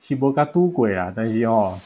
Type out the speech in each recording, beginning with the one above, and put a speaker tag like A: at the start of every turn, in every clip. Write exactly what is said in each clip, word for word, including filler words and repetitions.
A: 是无甲拄过啊，但是吼、哦。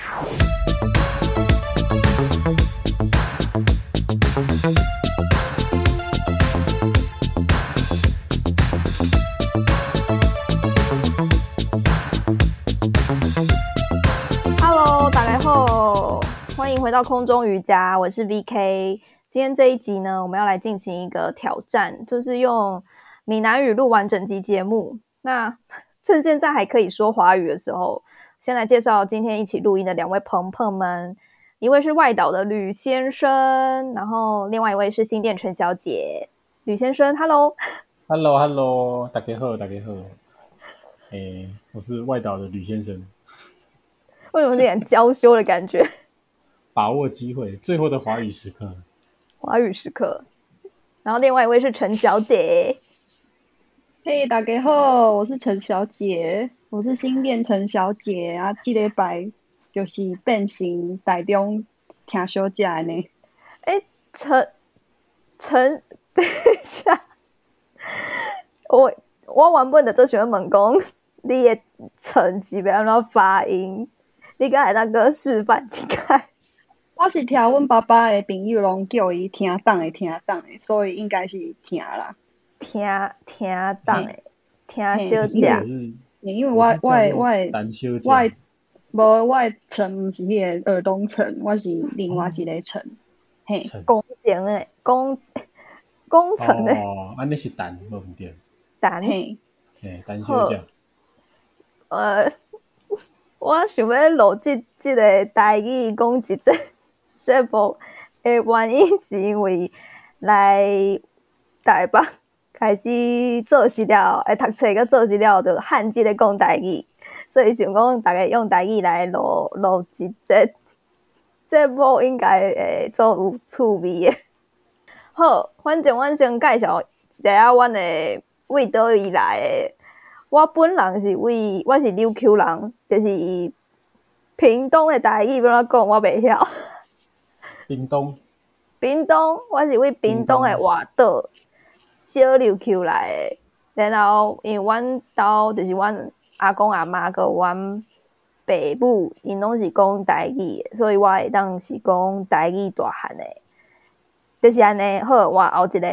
B: Hello， 大家好，欢迎回到空中瑜伽，我是 V K。今天这一集呢，我们要来进行一个挑战，就是用闽南语录完整集节目。那趁现在还可以说华语的时候，先来介绍今天一起录音的两位朋朋们，一位是外岛的吕先生，然后另外一位是新店陈小姐。吕先生 ，Hello，Hello，
A: Hello， 大家好，大家好。诶，我是外岛的吕先生。
B: 为什么有点娇羞的感觉？
A: 把握机会，最后的华语时刻。
B: 华语时刻。然后另外一位是陈小姐。
C: 嘿，大家好，我是陈小姐，我是新店陈小姐啊。这礼拜就是变成台中听小姐呢。
B: 哎，陈陈，等一下，我我原本就最喜欢问讲，你的陈是要安怎发音？你敢会当个示范一下？
C: 我是听阮爸爸的朋友拢叫伊听档的听档的，所以应该是听啦。
B: 听听档的，听小姐。
C: 因为我我我我无我的陈毋是迄个尔东陈，我是另外一个陈。嘿，
B: 工程的工工程的。
A: 哦，安尼是蛋，无毋对。
B: 蛋。
C: 嘿，
A: 嘿，蛋小姐。
B: 呃，我想要录这这个台语讲一节节目的原因，是因为来台北开始做事了，会读册个做事了，就汉字咧讲台语，所以想讲大家用台语来录录一节节目，应该会做有趣味的。好，反正阮先介绍一下阮的为倒位来的。我本人是为我是琉球人，就是屏东的台语要怎讲我袂晓。
A: 屏东。
B: 屏东，我是为屏东的外岛小琉球来的。然后因为阮兜就是阮阿公阿嬷跟阮爸母，因拢是讲台语的，所以我会当是讲台语大汉的。就是安尼，好，我后一个。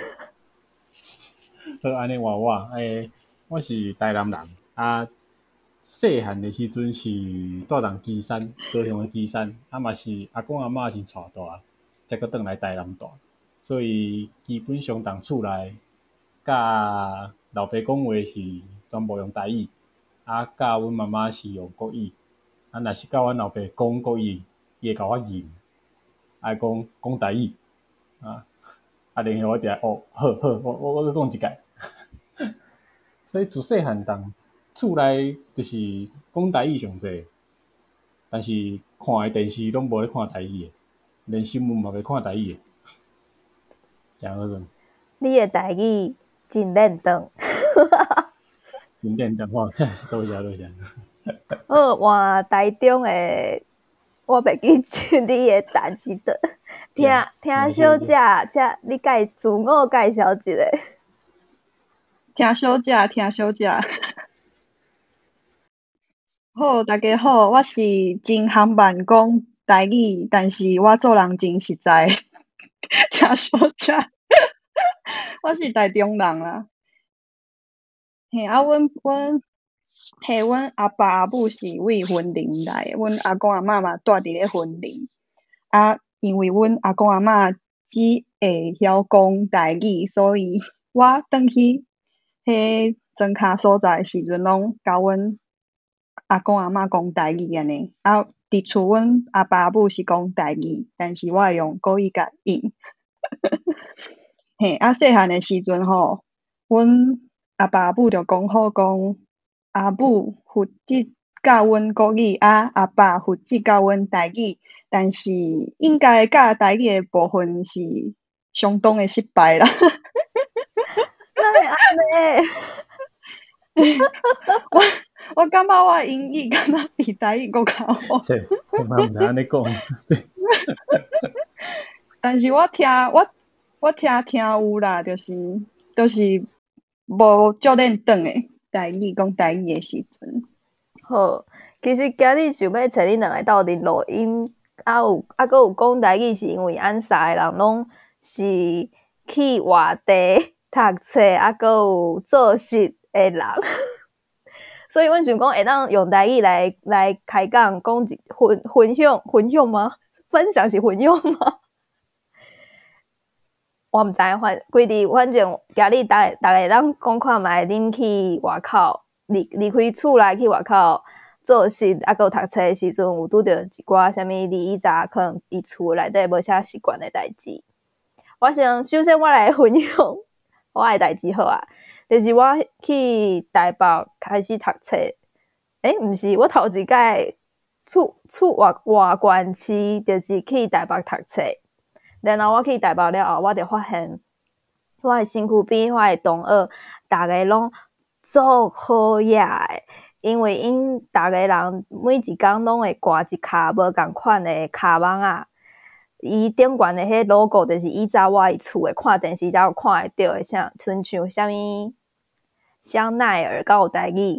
A: 好，安尼话我诶。我是台南人啊，细汉的时阵是住伫基山，高雄的基山，啊嘛是阿公阿嬷是带大，才阁转来台南大，所以基本上当厝内甲老爸讲话是全部用台语，啊甲阮妈妈是用国语，啊若是甲阮老爸讲国语，伊会甲我认，爱讲讲台语，啊啊然后我就哦好好，我我我讲一届。所以自细汉当厝内就是讲台语上济，但是看的电视拢无咧看台语的，连新闻嘛袂看台语的，真好阵。
B: 你的台语真认真，
A: 真认真吼，多谢多谢。
B: 好，换台中的，我袂记你的单词的，听听小姐，请你介自我介绍一下。
C: 听小姐，听小姐。好，大家好，我是真含慢讲台语，但是我做人真实在。听小姐，我是台中人啦。嘿，啊，阮阮嘿，阮阿爸阿母是为云林来的，阮阿公阿嬷嘛住伫咧云林。啊，因为阮阿公阿嬷只会晓讲台语，所以我转去迄庄脚所在的时阵，拢甲阮阿公阿嬷讲台语安尼。啊，伫厝阮阿爸阿母是讲台语，但是我会用国语甲应。嘿，啊，细汉的时阵吼，阮阿爸阿母就讲好讲，阿母负责教阮国语，啊，阿爸负责教阮台语，但是应该教台语的部分是相当的失败啦。
B: 哪会安尼？
C: 我我感觉我英语敢若比台语搁较好。
A: 这千万毋通安尼讲。
C: 但是我听我我听听有啦，就是就是无足认真诶台语讲台语诶时阵。
B: 好， 好，其实今日想要找恁两个斗阵录音，啊有啊，搁有讲台语，是因为咱三个人拢是去外地读册，啊，搁有做事的人，所以阮想讲会当用台语来来开讲，讲一分分享分享吗？分享是分享吗？我毋知，反规日反正今日逐个逐个咱讲看觅恁去外口离离开厝内去外口做事，啊，搁读册的时阵有拄着一寡啥物离以前可能伫厝内底无啥习惯的代志。我想首先我来分享我的代志好啊，就是我去台北开始读册。诶，毋是，我头一届厝厝外外县市，就是去台北读册。然后我去台北了后，我就发现我的身躯边，我的同学，逐个拢足好野的，因为因逐个人每一工拢会挂一卡无共款的卡网啊。伊顶悬的迄 logo 就是以前我伫厝诶看电视才有看会到的，像像像啥物香奈儿，敢有台语？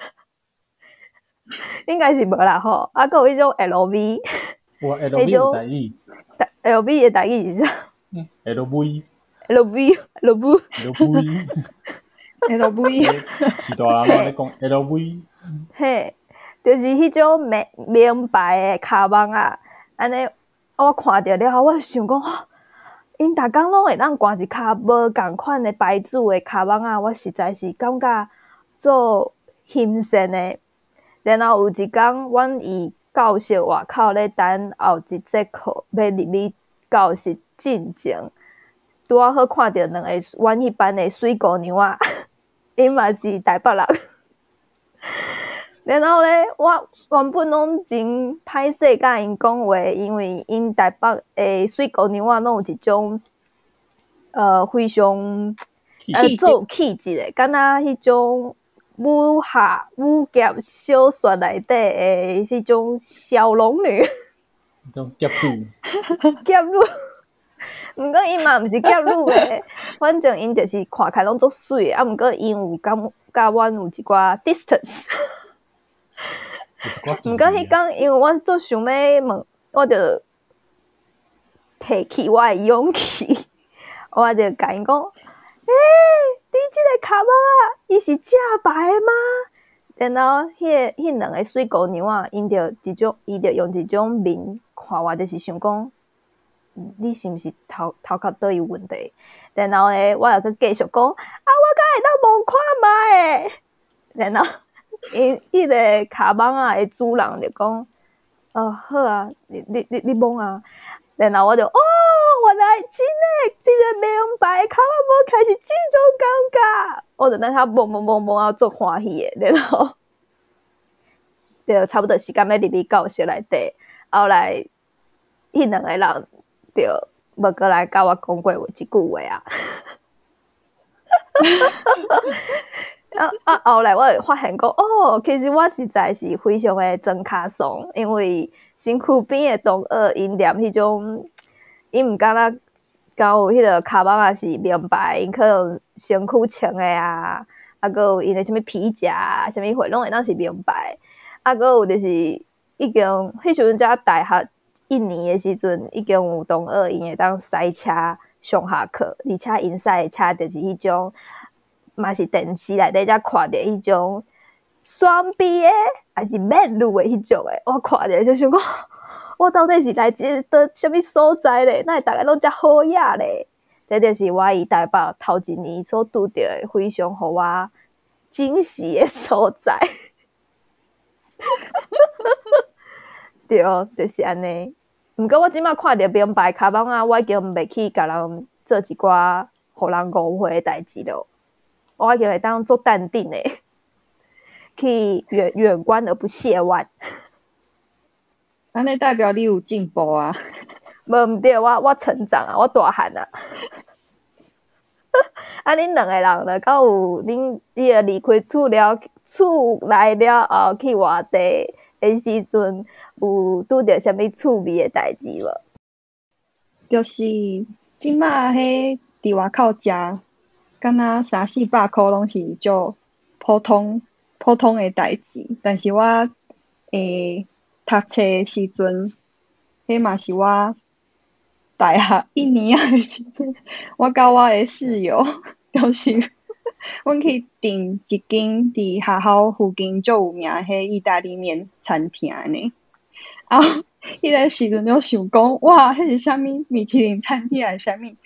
B: 应该是无啦吼。啊，搁有迄种 L V，
A: 我 L V 有台语。
B: L V 的台语是啥？
A: 嗯 ，L V。
B: L V L V
A: L V
C: L V
A: 是大人咧讲 L V。
B: 嘿，就是迄种名名牌的卡网啊，安尼我看着了后，我想讲，哦，因逐工拢会当挂一卡无共款的牌子的卡网啊，我实在是感觉做欣赏的。然后有一天，阮以教室外口咧等后一节课要入去教室进前，拄啊好看到两个阮迄班的水姑娘啊，因嘛是台北人。然后咧，我原本拢真歹势甲因讲话，因为因台北诶水姑娘啊，拢有一种呃非常呃做气质的，敢若迄种武侠武侠小说内底诶迄种小龙女，
A: 迄种夹女，
B: 夹女。毋过因嘛毋是夹女诶，反正因就是看起来拢足水的，啊，毋过因有感甲阮有一寡 distance。毋过迄天，因为我做想要问，我就提起我的勇气，我就甲因讲：“诶、欸，你即个卡网啊，伊是正牌的吗？”然后迄、那个、迄两个水姑娘啊，因着一种，伊着用一种面看我，就是想讲，你是毋是头头壳倒有问题？然后咧，我又去继续讲：“啊，我敢会当摸看觅诶。”然后。因迄个卡网啊的主人就讲：“哦，好啊，你你你你摸啊。”然后我就哦，原来真诶，这个名牌卡网摸开始这种感觉，我就等下摸摸摸摸啊，做欢喜诶。然后就差不多时间要入去教室内底，后来迄两个人就无过来甲我讲过一句话啊。啊啊！后来我就发现讲，哦，其实我实在是非常的装卡怂，因为身躯边的同学因念迄种，因毋敢若交有迄个卡网啊是名牌，因可能身躯穿的啊，啊，搁有因的什物皮夹啊，什物货拢会当是名牌，啊，搁有就是已经迄时阵才大学一年的时阵，已经有同学因会当驶车上下课，而且因驶的车就是迄种。嘛是电视内底才看到迄种双臂的，还是面露的迄种的，我看着就想讲，我到底是来自倒什么所在咧？哪会大家拢遮好野咧？这就是我伫台北头一年所拄到的非常互我惊喜的所在。对，就是安尼。毋过我即摆看到名牌卡网啊，我已经袂去甲人做一寡互人误会的代志咯。我已经会当做淡定诶，去远远观而不亵玩。
C: 安尼代表你有进步啊！
B: 无毋对，我我成长啊，我大汉啊！啊，恁两个人了，敢有恁你离开厝了，厝来了后去外地诶时阵，有拄着啥物趣味诶代志无？
C: 就是即马迄伫外口食。敢若三四百箍拢是足普通普通的代志，但是我诶读册的时阵，迄嘛是我大学一年仔的时阵，我甲我的室友就是阮去订一间伫学校附近足有名迄意大利面餐厅呢。啊，迄个时阵就想讲，哇，迄是啥物米其林餐厅还是啥物？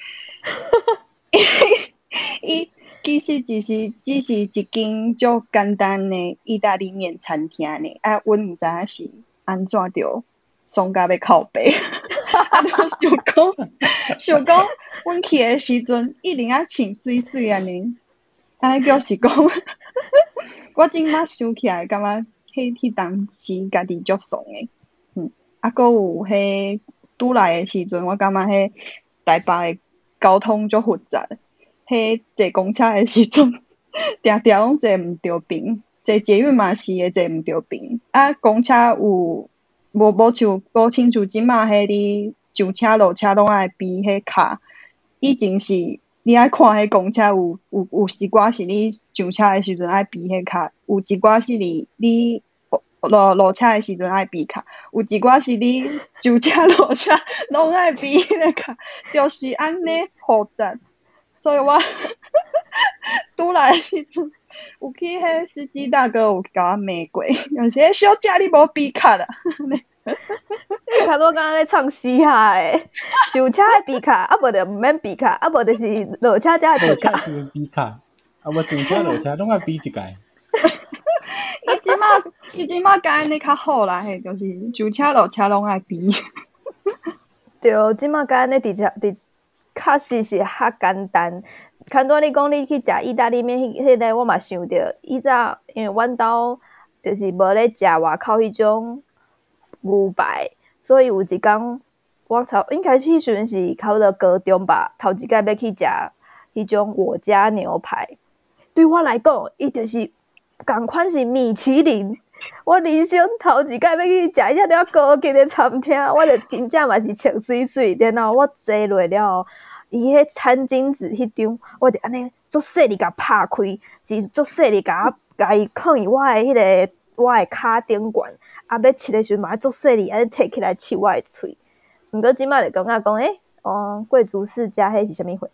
C: 伊其实只是只是一间足简单的意大利面餐厅呢。啊，阮毋知影是安怎着爽甲要靠背，啊，就想讲，想讲，阮去的时阵一定要穿水水安尼，安尼表示讲，我即马想起来，感觉迄迄当时家己足爽诶。嗯，啊，搁有迄拄来诶时阵，我感觉迄台北诶交通足复杂，迄坐公车诶时阵，定定拢坐毋着边，坐捷运嘛是会坐毋着边，啊，公车有无无像无亲像即马迄你上车落车拢爱比迄卡，以前是你爱看迄公车有有有时寡是你上车诶时阵爱比迄卡，有一寡是你你落落车诶时阵爱比卡，有一寡是你上车落车拢爱比迄个卡，就是安尼复杂。所以我拄来诶时阵，有去迄司机大哥有甲我骂过，有些小姐你无比卡啦。
B: 你卡多刚刚咧唱嘻哈诶，上车爱比卡，啊无就毋免比卡，啊无就是落车才爱比卡。
A: 落车就要比卡，啊无上车落车拢爱比一届。
C: 伊即马伊即马甲安尼较好啦，嘿，就是上车落车拢爱比。
B: 对，即马甲安尼伫遮伫，确实是较简单。看到你讲你去食意大利面，迄迄个我嘛想着，以前因为阮兜就是无咧食外口迄种牛排，所以有一工我头应该迄时阵是考到高中吧，头一摆要去食迄种我家牛排。对我来讲，伊就是共款是米其林。我人生头一摆要去食遐了高级的餐厅，我就真正嘛是穿水水，然后我坐落了，伊迄餐巾纸迄张，我就安尼足细哩甲拍开，是足细哩甲我甲伊放伫我的迄、那个我的骹顶管，啊要吃的时阵嘛足细哩安尼摕起来切我的喙。毋过即摆就感觉讲，诶、欸，哦，贵族世家迄是啥物货？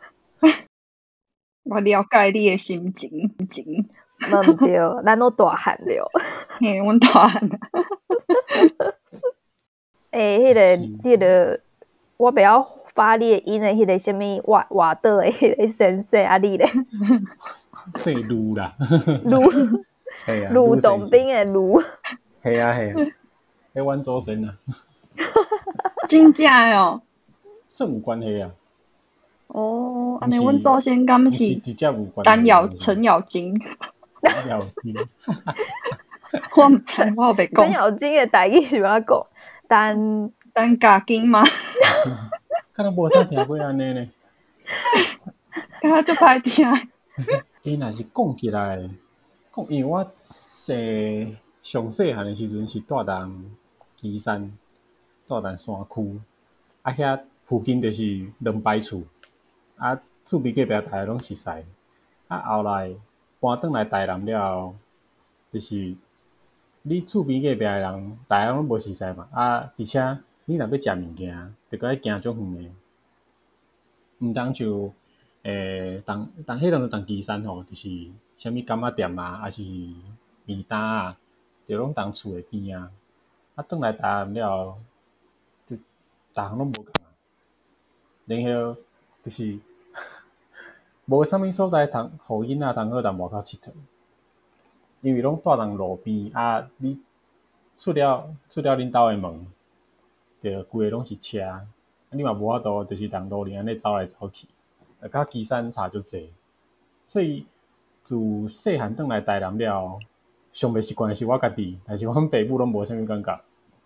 C: 我了解你的心情，情。
B: 嘛毋对，咱都大汉了。
C: 嘿，阮大汉啊。
B: 诶、欸，迄、那个、迄个，我不要发列音的迄个什么瓦瓦德的迄个先生啊，你咧？
A: 姓卢啦。
B: 卢，
A: 系啊，
B: 卢董兵的卢。
A: 系啊系啊，迄阮祖先啊。
C: 真正的哦。
A: 算有关系啊。
C: 哦，安尼阮祖先敢是
A: 直接有关系。
C: 单咬程咬金。
A: 程咬金。
C: 我毋知，我有袂讲。
B: 程咬金的台语是安怎讲？单
C: 单咬金吗？
A: 敢若无啥听过安尼呢？
C: 敢若足歹听。
A: 伊若是讲起来，讲因为我细上细汉的时阵是住伫旗山，住伫山区，啊遐附近就是两排厝，啊厝边隔壁大家拢熟识，啊后来搬转来台南了后，就是你厝边隔壁的人，大家拢无熟识嘛，啊而且你若要食物件，就搁爱行足远的，毋通像。诶，当当迄阵当旗山吼，就是啥物柑仔店啊，还是面摊啊，就拢当厝诶边啊。啊，转来台南了后，就逐项拢无共啊。然后就是无啥物所在通，互囡仔通好踮外口佚佗，因为拢住伫路边啊。你出了出了恁兜诶门，就规个拢是车，啊，你嘛无法度，就是踮路里安尼走来走去。啊，甲旗山差足济，所以自细汉转来台南了，上袂习惯的是我家己，但是阮爸母拢无啥物感觉。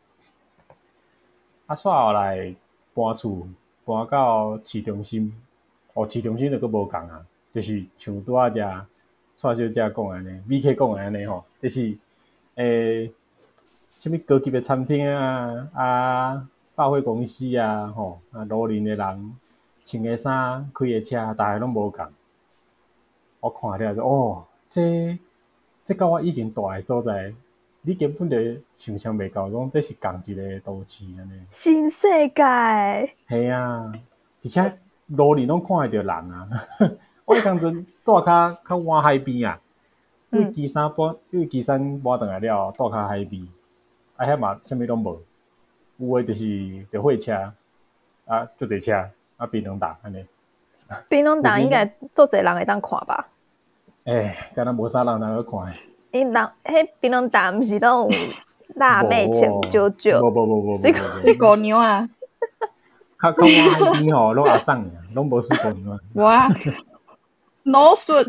A: 啊，煞后来搬厝，搬到市中心，哦，市中心就佫无共啊，就是像拄仔遮蔡小姐讲安尼 ，V K 讲安尼吼，就是诶，啥物高级的餐厅啊，啊，百货公司啊，吼，啊，路人的人。穿的衫、开的车，大家拢无共。我看了就哦，这这跟我以前住的所在，你根本就想象袂到，讲这是同一个都市安尼。
B: 新世界，
A: 系啊，而且路里拢看会到人啊。我迄当阵住较较晚海边啊，因为基山搬，因为基山搬转来了，住较海边，啊遐嘛啥物拢无，有诶就是着火车，啊足侪车，啊槟榔搭安尼。
B: 槟榔档应该足侪人会当看吧？
A: 诶，敢若无啥人通去看。
B: 因人迄槟榔档毋是拢有辣妹穿九九，
A: 无无无无无，
C: 水果牛啊，
A: 较较晚海边吼，拢阿送尔，拢无水果牛啊。
C: 哇，老顺，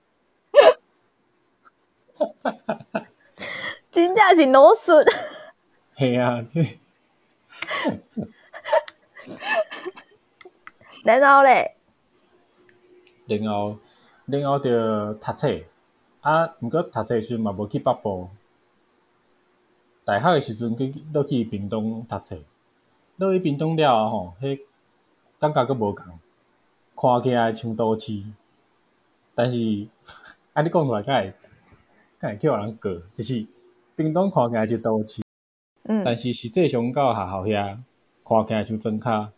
B: 真正是老顺。
A: 系啊，即
B: 然后咧，
A: 然后然后着读册，啊，毋过读册时阵嘛无去北部。大学诶时阵去落去屏东读册，落去屏东了后吼，迄感觉佫无共，看起来像都市，但是啊，你讲出来敢会敢会去互人告，就是屏东看起来是都市，
B: 嗯，
A: 但是实际上到学校遐看起来像庄脚，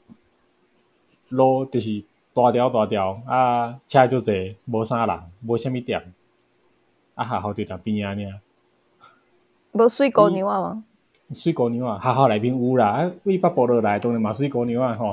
A: 路就是大条大条，啊，车足济，无啥人，无啥物店，啊，学校伫那边仔尔。
B: 无水果牛啊吗？
A: 水果牛啊，学校内面有啦，啊，为北部落来当然嘛水果牛啊吼。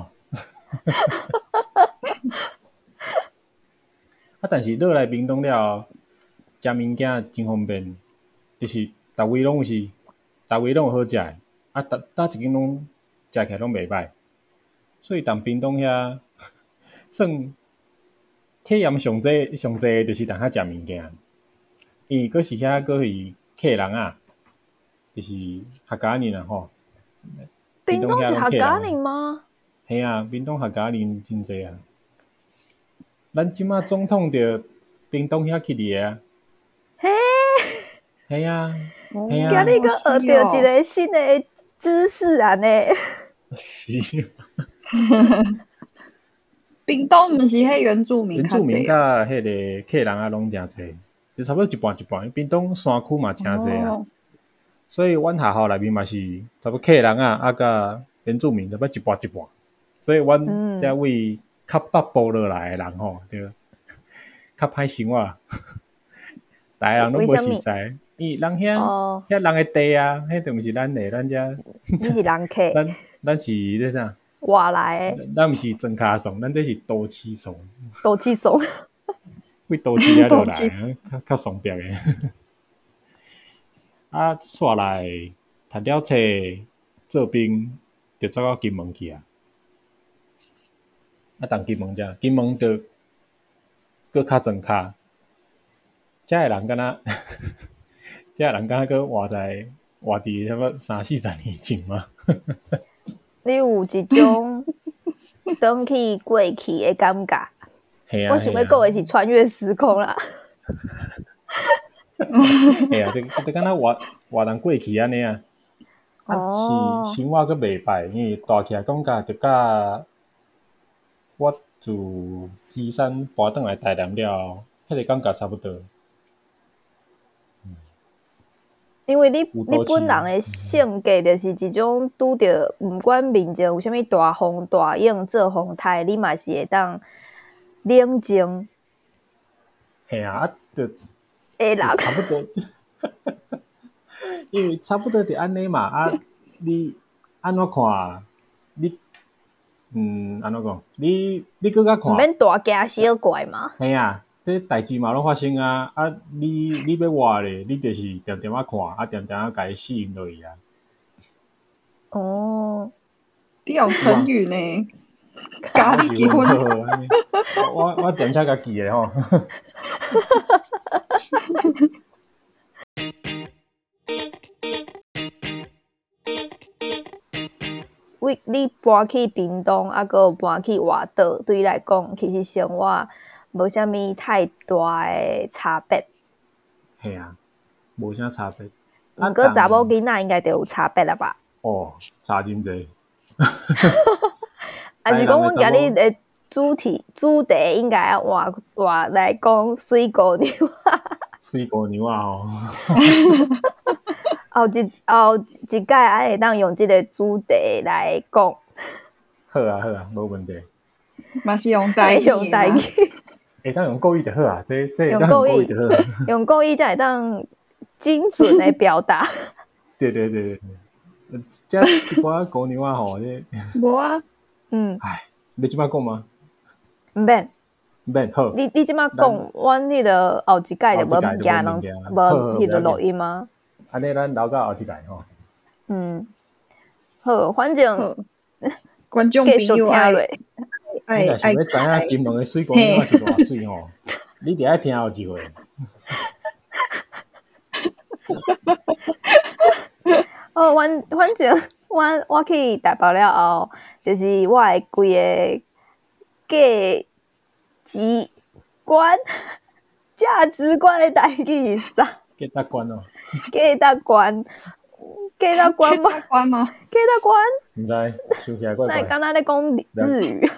A: 啊，但是落来屏东了，食物件真方便，就是逐位拢有是，逐位拢有好食诶，啊，逐逐一间拢食起来拢袂歹，所以当屏东遐算体验上济上济就是当遐食物件，因为佫是遐佫是客人啊。就是客家人啊吼，
B: 屏东是客家人吗？
A: 系啊，屏东客家人真侪啊。咱即马总统着屏东遐去哩啊。
B: 嘿，
A: 系啊，
C: 哦
A: 系啊。
B: 今日佫学到一个新的知识啊呢。
A: 是。
C: 屏东毋是迄原住民
A: 原住民甲迄个客人啊拢诚侪，就差不多一半一半。屏东山区嘛诚侪啊。哦，所以阮学校内面嘛是差不多客人啊，啊甲原住民差不多一半一半。所以阮遮位较北部落来诶人吼，就较歹生活。逐个人拢无熟悉，因为人遐遐人诶地啊，迄就毋是咱诶，咱遮。
B: 你是人客。
A: 咱咱是这啥？
B: 外来诶。
A: 咱毋是庄脚怂，咱这是都市怂。
B: 都市怂。
A: 为都市遐落来，较较爽壁诶。啊，煞来读了册做兵，就走到金门去啊。啊，当金门遮，金门就佫较庄脚，遮诶人敢若，遮诶人敢若佫活在活伫差不多三四十年前嘛。
B: 你有一种转去过去诶感觉。
A: 系啊，
B: 我想要讲诶是穿越时空啦。
A: 系啊，就就敢若活活人过去安尼啊。啊，是生活佫袂歹，因为大起来感觉就甲我自基山搬转来台南了，迄个感觉差不多。
B: 因为你你本人诶性格就是一种拄着，毋管面前有啥物大风大影做风台，你嘛是会当冷静。
A: 系啊，啊，就
B: 会人
A: 差不多。因为差不多就安尼嘛，啊，你安怎看？你嗯，安怎讲？你你佫较看？
B: 毋免大惊小怪嘛。
A: 系啊，这代志嘛拢发生啊！啊，你你要活咧，你就是定定啊看，啊定定啊家适应落去啊。
B: 哦，
C: 你有成语呢？咖喱结婚。
A: 我我点车家记诶吼。
B: 为你搬去屏东，啊，佮搬去外岛，对你来讲，其实生活无啥物太大诶差別。
A: 系啊，无啥差別。
B: 毋過查某囡仔應該就有差別啦吧？
A: 哦，差真濟。
B: 啊是講阮今日誒主題主題應該換換來講水果牛。
A: 水姑娘啊吼。
B: 后一后一届还会当用即个主题来讲。
A: 好啊好啊，无问题。
C: 嘛是用台语的
B: 用台
C: 嘛。
B: 语，
A: 会当用国语就好啊，这这会当
B: 用国语
A: 用国语就好。
B: 用国语才会当精准的表达。
A: 对对对对对，这一寡姑娘啊吼，这
C: 无啊，
B: 嗯，
A: 唉，你即摆讲吗？
B: 毋免，
A: 免好，
B: 你你即摆
A: 咱
B: 讲，阮迄个后一届就
A: 后一届
B: 无物件通
A: 就无物件
B: 无
A: 好好
B: 迄个
A: 不要紧
B: 录音吗？
A: 安尼咱留到后一届吼。
B: 嗯，好，反正
C: 好观众
B: 继续听
C: 朋友爱
B: 落。
A: 你
C: 爱
A: 若想
C: 爱
A: 要知影金门的水姑娘是偌水吼，你得爱听后一回。
B: 哦，反反正我我去台北了后，就是我的规个价值观、价值观的代志是啥？
A: 价值观哦，
B: 价值观，价值观吗？
C: 大关吗？
B: 价值观，
A: 毋知想起来怪
B: 那
A: 怪。
B: 敢若咧讲日语。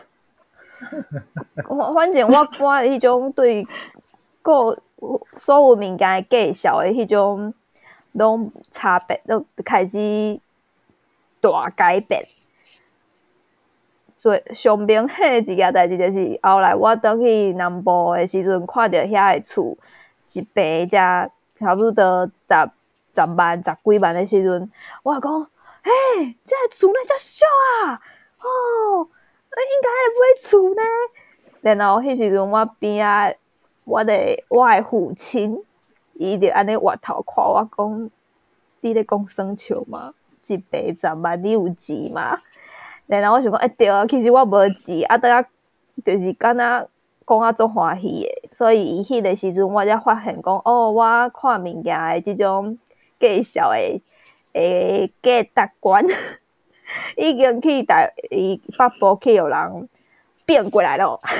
B: 反正我我迄种对个所有物件的介绍的迄种，拢差别，都开始大改变。所以上明显一件代志就是后来我倒去南部的时阵，看到遐的厝一平才差不多十十万、十几万的时阵，我讲，嘿，这个厝呢遮俗啊！哦，应该来买厝呢。然后迄时阵我边仔，我的我的父亲，伊就安尼回头看我讲，你咧讲耍笑吗？一平十万，你有钱吗？然后我想讲，哎、欸、对啊，其实我无钱，啊，等下就是敢若讲啊足欢喜的，所以伊迄个时阵我才发现讲，哦，我看物件的即种介绍的诶价值观，已经去台伊北部去有人变过来了。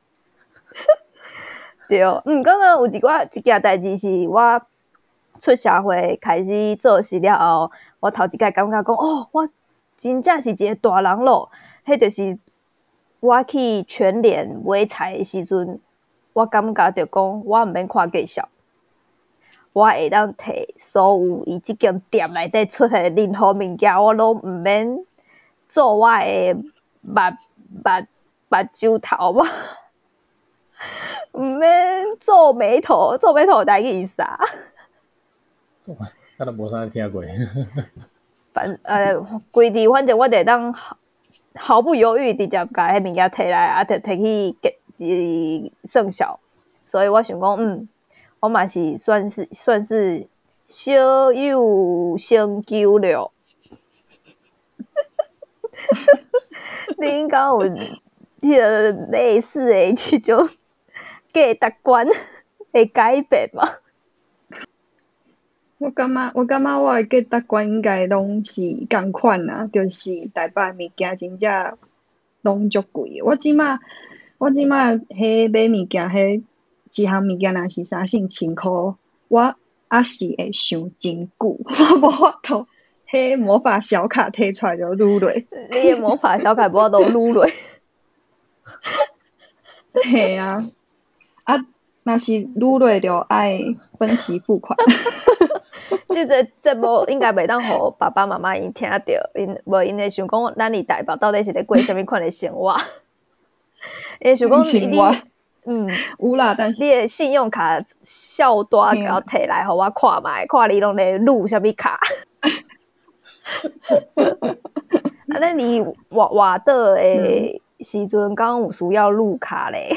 B: 对，嗯，刚刚有一寡一件代志是我出社会开始做事了后，我头一届感觉讲，哦，我真正是一个大人咯。迄就是我去全联买菜的时阵，我感觉着讲，我毋免看介绍，我会当摕所有伊即间店内底出的任何物件，我拢毋免做我的目目目睭头嘛。毋免皱眉头，皱眉头台语是啥？
A: 做，敢若无啥听过。
B: 反呃，规日反正我得当毫不犹豫直接甲迄物件摕来，啊，摕摕去给算小。所以我想讲，嗯，我嘛是算是算是小有成就了。你应该有迄个类似的即种价值观会改变嘛？
C: 我感觉我感觉我的价值观应该拢是共款啊，就是台北物件真正拢足贵。我即马我即马迄买物件，迄一项物件若是三四千箍，我还是会想真久，我无法度。迄魔法小卡摕出来就撸落。
B: 你的魔法小卡无都撸落。
C: 嘿啊，啊，若是撸落就爱分期付款。
B: 即个节目应该袂当互爸爸妈妈因听着，因无因会想讲，咱伫台北到底是咧过啥物款的生活？因想讲你你嗯
C: 有啦，但是
B: 你的信用卡小大甲我摕来，互我看卖，看你拢咧撸啥物卡？啊，那你活活倒的时阵，敢有需要撸卡咧？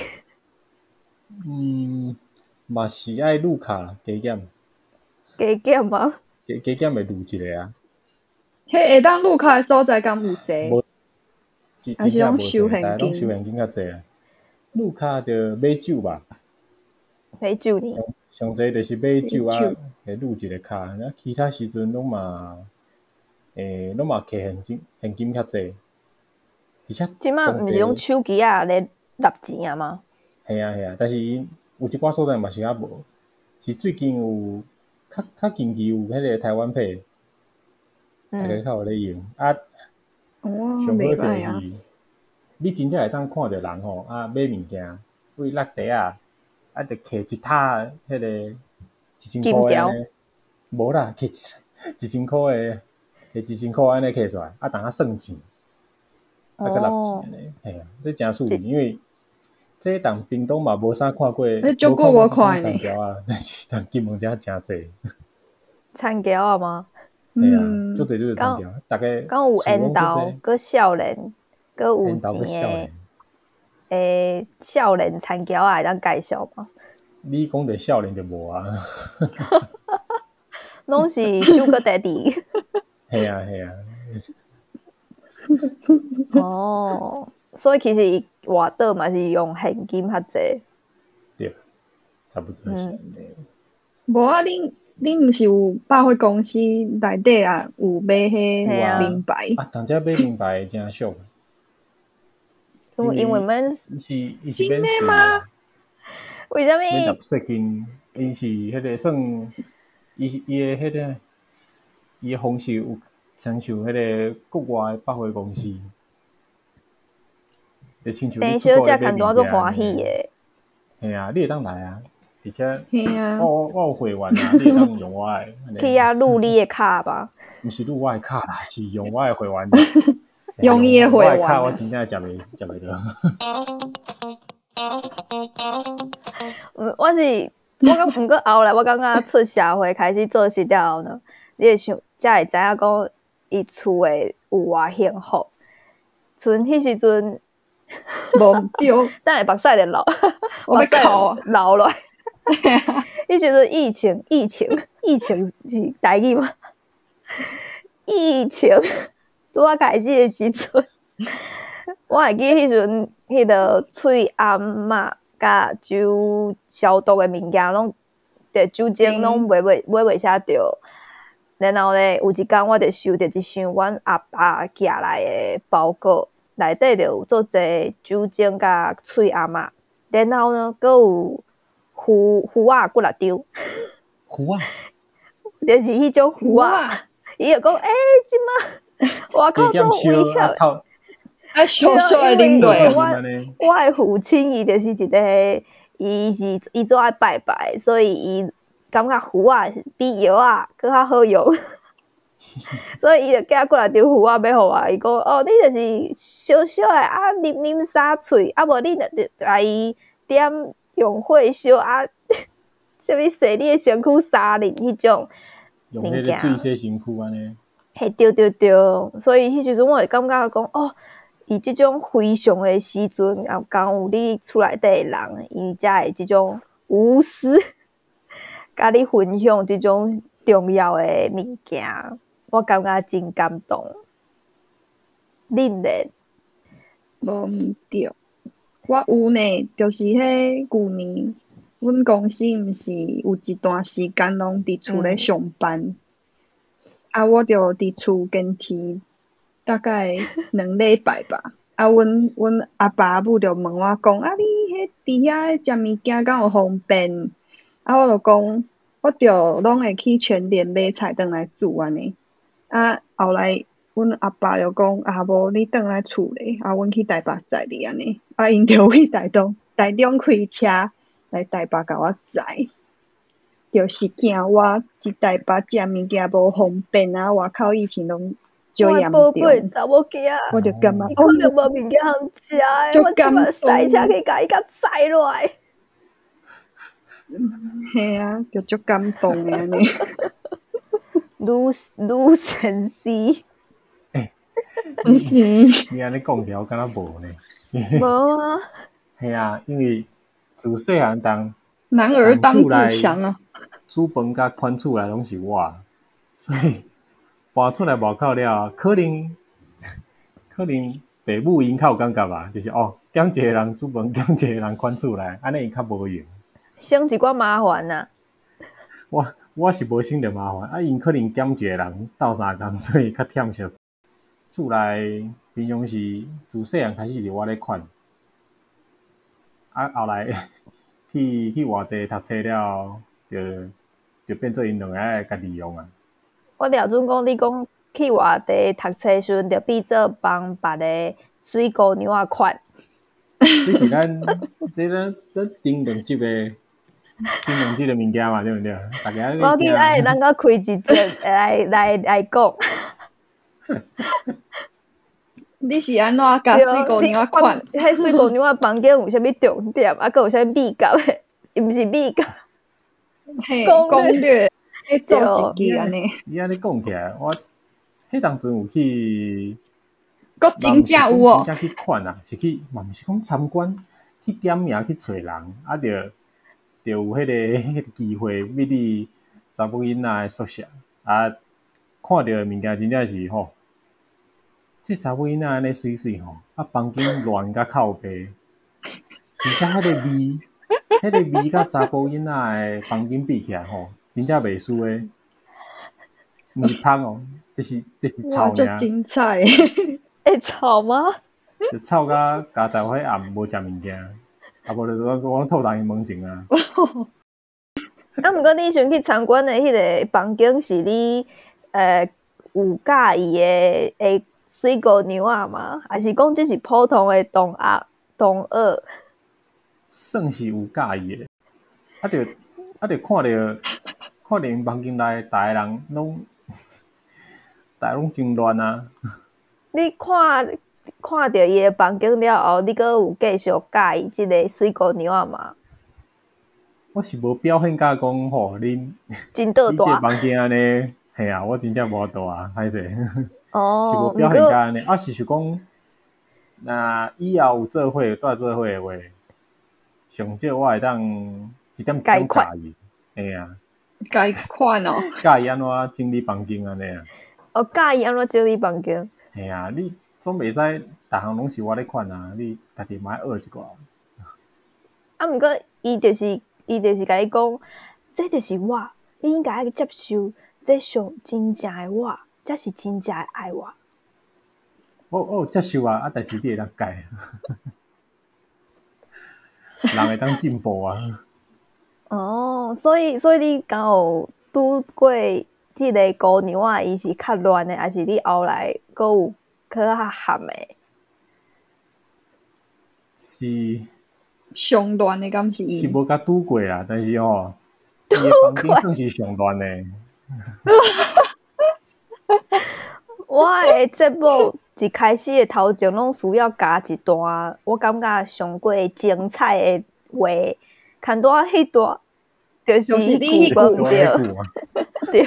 A: 嗯，嘛是爱撸卡啦，加减。
B: 加减吗？
A: 加加减会撸一个啊。
C: 迄会当撸卡的所在敢有济？
A: 无，真
C: 还是拢
A: 正无济，
C: 收现金？
A: 但拢收现金较济啊。撸卡着买酒吧。
B: 买酒呢？
A: 上济就是买酒啊，会撸一个卡。那其他时阵拢嘛，诶，拢嘛摕现金，现金较济。而且
B: 即摆毋是用手机啊咧纳钱啊吗？
A: 系啊系啊，但是有一寡所在嘛是啊无，是最近有较较近期有迄个台湾配，大家较有咧用啊。
C: 哦，
A: 上好就
C: 袂歹啊！
A: 是你真正会当看着人吼啊买物件，为落地啊，啊，着摕一塔迄个一千块安尼，无啦，摕一千块诶，摕一千块安尼摕出来，啊，等下算钱，啊，佮纳钱安尼，嘿啊，这真趣味，因为这当屏东嘛无啥看过，
C: 欸足久无看呢
A: 参条啊，但是但金门遮真济，
B: 参条啊吗？
A: 嘿啊，
C: 嗯，
A: 足济足济参条，大概
B: 敢有缘投，佮少年，佮有
A: 缘投佮少
B: 钱
A: 年。
B: 诶，少年参条啊，会当介绍吗？
A: 你讲着少年就无啊，
B: 拢是 Sugar Daddy。
A: 嘿啊嘿啊，
B: 哦，所以其实伊活倒嘛是用现金较济。
A: 对，差不多是安尼。
C: 无啊，恁恁毋是有百货公司内底啊有买迄名牌？
A: 啊，当遮买名牌真俗。
B: 因为因为阮
A: 伊是伊是免税
C: 吗？
B: 为什么？
A: 免纳税金，伊是迄个算伊伊诶迄个伊诶方式有亲像迄个国外诶百货公司，就亲像你出国咧买物件安尼。嘿啊，你会当来啊，而且我我有会员啊，你会当用我诶。
B: 去遐录你诶卡吧？
A: 毋是录我诶卡啦，是用我诶会员。
C: 用伊诶会员，
A: 我卡我真正食袂食袂到。
B: 嗯，我是我感毋过后来，我感觉出社会开始做事了后呢，你会想才会知影讲伊厝诶有偌幸福。存迄时阵
C: 无对，
B: 等下目屎就流，
C: 我要哭啊，
B: 流落。迄时阵疫情，疫情，疫情是台语吗？疫情拄啊开始诶时阵，我会记迄阵迄个喙暗嘛，甲酒消毒诶物件，拢伫酒精拢买袂买袂下着。然后咧，有一工我就收到一箱阮阿爸寄来诶包裹，内底就有做侪酒精甲喙暗嘛。然后呢，佫有胡胡仔几六张。
A: 胡仔，
B: 就是迄种胡仔。伊就讲，诶、欸，即马外口做威胁，
C: 啊，小小诶啉落。
B: 我我诶父亲伊就是一个，伊是伊做爱拜拜，所以伊感觉胡仔比药仔更较好用，所以伊就寄过来张胡仔要互我。伊讲，哦，你就是小小诶啊，啉啉沙喙，啊无你来伊点用火烧啊，啥物洗你诶身躯沙啉迄种。
A: 用迄个水洗身躯安尼，
B: 嘿，对对对，所以迄时阵我会感觉讲，哦，伊即种非常诶时阵，也刚有你厝内底诶人，伊才会即种无私，甲你分享即种重要诶物件，我感觉真感动。恁咧？
C: 无毋对，我有呢，就是迄旧年。阮公司毋是有一段时间拢伫厝咧上班，嗯、啊，我着伫厝坚持大概两礼拜吧。啊，阮阮阿爸阿母着问我讲，啊，你迄伫遐食物件敢有方便？啊，我着讲，我着拢会去全联买菜转来煮安尼。啊，后来阮阿爸着讲，啊，无你转来厝咧，啊，阮去台北载你安尼。啊，因着去台东台中开车。来台北甲我载，就是惊我伫台北食物件无方便啊！外口疫情拢足严重，
B: 我查某囝，
C: 我就感觉
B: 可能无物件通食诶，我即摆塞车去甲伊甲载落来。
C: 嘿啊，就足感动诶安尼。
B: 愈愈神奇。
A: 诶，
C: 毋是？
A: 你安尼讲起来，我敢若无呢。
B: 无啊。
A: 嘿啊，因为。自细汉当
C: 男儿当自强啊！
A: 煮饭甲款厝内拢是我，所以搬出来外口了，可能可能爸母因较有感觉吧，就是哦，减一个人煮饭，减一个人款厝内，安尼伊较无用，
B: 省一寡麻烦呐、啊。
A: 我我是无省着麻烦，啊，因可能减一个人斗三工，所以较忝惜。厝内平常时自细汉开始是我咧款。啊，后来去去外地读册了，就就变做因两个家己用啊。
B: 我了准讲，你讲去外地读册时阵，就变做帮别个水姑娘啊款。
A: 这是咱这咱咱顶两集的金融这个物件嘛，对不对？大家在
B: 我记
A: 惊。
B: 爱咱个开一节来来来讲。
C: 你是安怎甲
B: 对，
C: 水姑
B: 你
C: 娘款？
B: 迄水姑娘房间有啥物重点，啊，佮有啥物秘诀诶？伊毋是秘诀，
C: 嘿，
B: 攻
C: 攻略，去做一
A: 你安
C: 支安尼，
A: 你安尼讲起来，我迄当阵有去，
C: 佫真
A: 嘛毋是讲
C: 正有哦。
A: 真正去看啊，是去嘛毋是讲参观，去点名去找人，啊，着着有迄、那个迄、那个机会，要你查某囡仔诶宿舍，啊，看到诶物件真正是吼，这查某囡仔安尼水水吼，啊，房间乱甲靠背，而且迄个味，迄、那个味甲查甫囡仔诶房间比起来吼，真正袂输诶。毋是香哦，就是就是
C: 哇，足
A: 臭尔，
C: 精彩！
B: 会吵吗？
A: 就臭甲加在迄暗无食物件，啊无就我我吐人门前啊。
B: 啊，毋过你想去参观的迄个房间是你呃有介意的诶水姑娘仔吗？还是讲这是普通的同学同学？
A: 算是有介意的，啊着啊着看着看着因房间内逐个人拢，逐个拢真乱啊。
B: 你看看着伊的房间了后，你阁有继续介意即个水姑娘仔吗？
A: 我是无表现甲讲吼，恁
B: 真倒
A: 你这
B: 大
A: 房间安尼，嘿啊，我真正无大啊，歹势，是无
B: 哦，毋
A: 表现甲
B: 过
A: 安尼，啊是想讲，若以后有做伙带做伙的话，上少我会当一点一点介意，嘿啊。
C: 改款哦，
A: 介意安怎整理房间安尼啊？
B: 哦，介意安怎整理房间？
A: 嘿啊，你总袂使逐项拢是我咧款啊，你家己嘛爱学一寡。
B: 啊，毋过伊就是伊就是甲你讲，这就是我，你应该要接受，这上真正的我，才是真正的爱我。
A: 我我有接受啊，啊，但是你会当改，人会当进步啊。
B: 哦，所以所以你敢有拄过迄个姑娘仔，伊是较乱的，还是你后来阁有较较含的？
A: 是
C: 上乱的敢是
A: 是
C: 伊？
A: 无甲拄过啦，但是吼，伊的房间算是上乱的。
B: 我的节目一开始的头前拢需要加一段，我感觉上过精彩的话，看到迄段就是
C: 就是你
B: 迄句
C: 迄
A: 句
B: 无对
A: 迄句啊。
B: 对。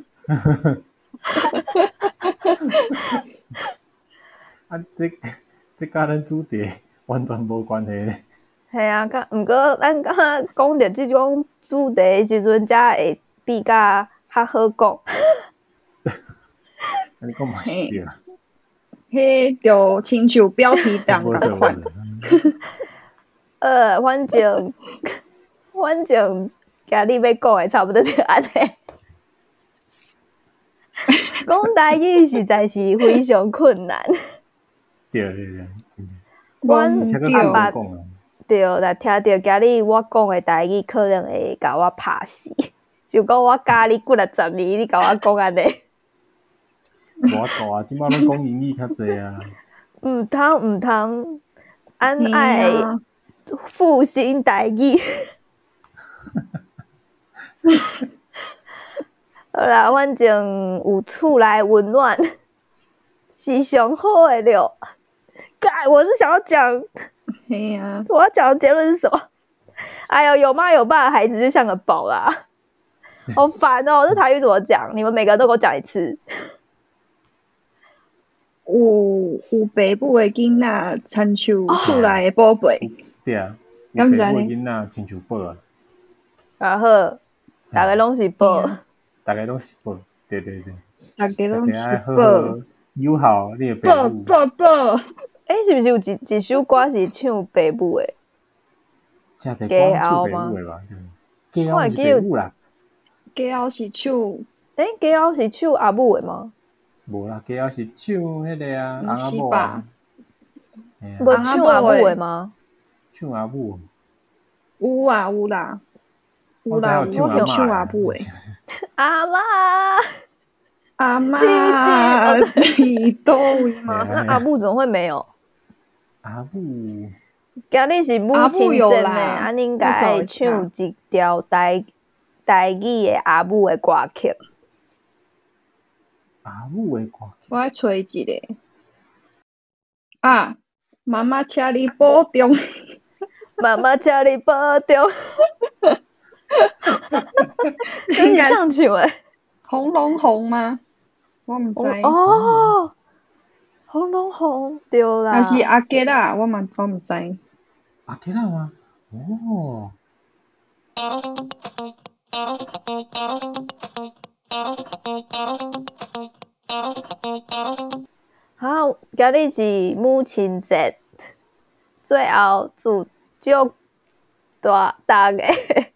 A: 啊，这这甲咱主题完全无关系咧。
B: 系啊，甲毋过咱敢讲着即种主题的时阵，才会比较较好讲。
A: 安尼讲嘛是对啦。
C: 迄就亲像标题党
A: 无错无
C: 共款。
A: 错。
B: 呃，反正反正今日要讲的差不多就安尼。讲台语实在是非常困难。
A: 对对对，真的。
B: 阮
A: 而且
C: 对
A: 佫好讲啊。
B: 对，来听到今日我讲的台语，可能会甲我拍死。想讲我教你几若十年，你甲我讲安尼。
A: 无法度啊，即摆拢讲英语较济啊。
B: 毋通毋通，俺
C: 嘿
B: 爱
C: 啊，
B: 复兴台语。好啦，反正有厝内温暖是上好的了。盖，我是想要讲，
C: 嘿啊，
B: 我要讲的结论是什么？哎呦，有妈有爸的孩子就像个宝啦，好烦哦！这台语怎么讲？你们每个人都给我讲一次。
C: 有有爸母的囡仔，亲像厝内的宝贝。
A: 对啊，有
C: 敢知呢
A: 爸母的囡仔亲像宝啊，
B: 然后大家拢是宝，
A: 大家拢是宝，对对对，
C: 大家
A: 大
C: 拢是
A: 家爱好
C: 宝，
A: 好友好你的爸
C: 宝
A: 母。
C: 宝宝。
B: 诶，是不是有一一首歌是唱爸母的？
A: 真侪歌唱爸母的吧？家后是爸母啦，
C: 家后是唱，
B: 诶，家后是唱阿母的吗？
A: 无啦，家后是唱迄个啊，翁
C: 毋
A: 仔
C: 是吧
A: 某啊，嘿啊
B: 无唱阿母的吗？
A: 唱阿母，
C: 有啊有啦，有啦
A: 我知影有
C: 有唱
A: 唱阿嬷
C: 阿母的。
B: 阿妈，
C: 阿嬷，你都位吗？
B: 那阿母怎么会没有？
A: 阿母
B: 今日是母亲节呢，啊，恁应该唱一条台台语的阿母的歌曲。
A: 阿母的歌曲，
C: 我来找一个。啊，妈妈请你保重。
B: 妈妈请你保重。应该唱唱诶。
C: 红龙红吗？我唔知。
B: 哦，红龙红对啦。
C: 还是阿吉啦？我嘛我唔知。
A: 阿吉啦吗？哦。
B: 好，今日是母亲节，最后祝祝大大家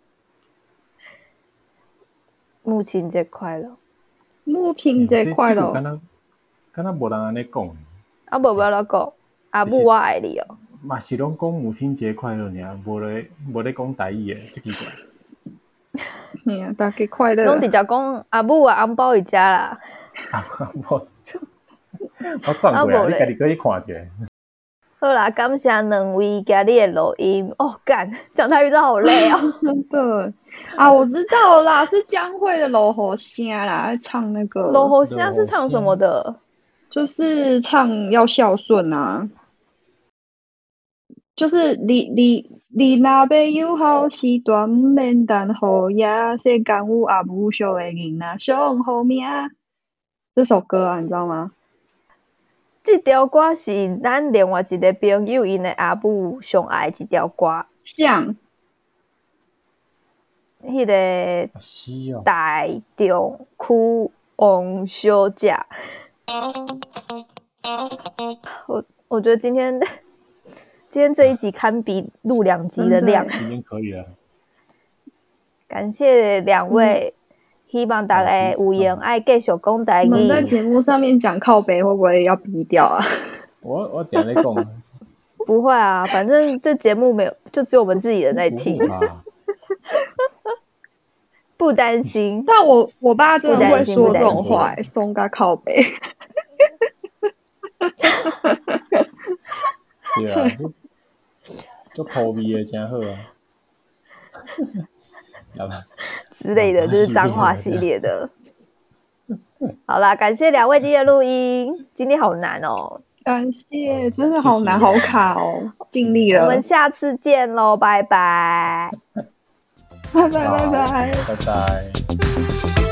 B: 母亲节快乐！
C: 母亲节快乐！
A: 敢若敢若无人安尼讲。
B: 啊，无要怎讲？阿母我爱你哦。
A: 嘛是拢讲母亲节快乐尔，无咧无咧讲台语诶，真奇怪。
C: 嘿啊，大家快乐！
B: 拢直接讲阿母啊，红包伊食啦。
A: 阿母，我转过来，你家己可以看一下。
B: 好啦，感谢两位今日的录音。哦，干，讲台语真的好累哦。
C: 真的啊，我知道啦，是江蕙的《落雨声》啦，唱那个。
B: 落雨声是唱什么的？
C: 就是唱要孝顺啊。就是你你你若要有好时段，毋免等好夜，世间有阿母惜的囡仔上好命。这首歌啊，你知道吗？
B: 这条歌是咱另外一个朋友因的阿母上爱一条歌。
C: 像。
B: 迄个台中区王小姐。我我觉得今天今天这一集堪比录两集的量。
A: 今天可以了。
B: 感谢两位，嗯、希望大家有缘爱继续讲台语。
C: 我们在节目上面讲靠北，会不会要逼掉啊？
A: 我我等下再讲。
B: 不会啊，反正这节目没有，就只有我们自己人在听。不担心。
C: 但我我爸真的会说这种话、欸，松嘎靠北。
A: 对啊，就口味也真好啊。
B: 之类的，就是脏话系列的。好啦，感谢两位今天的录音，今天好难哦。
C: 感谢，真的好难，好卡哦，尽力了。
B: 我们下次见喽，拜拜。
C: 拜拜拜拜
A: 拜拜。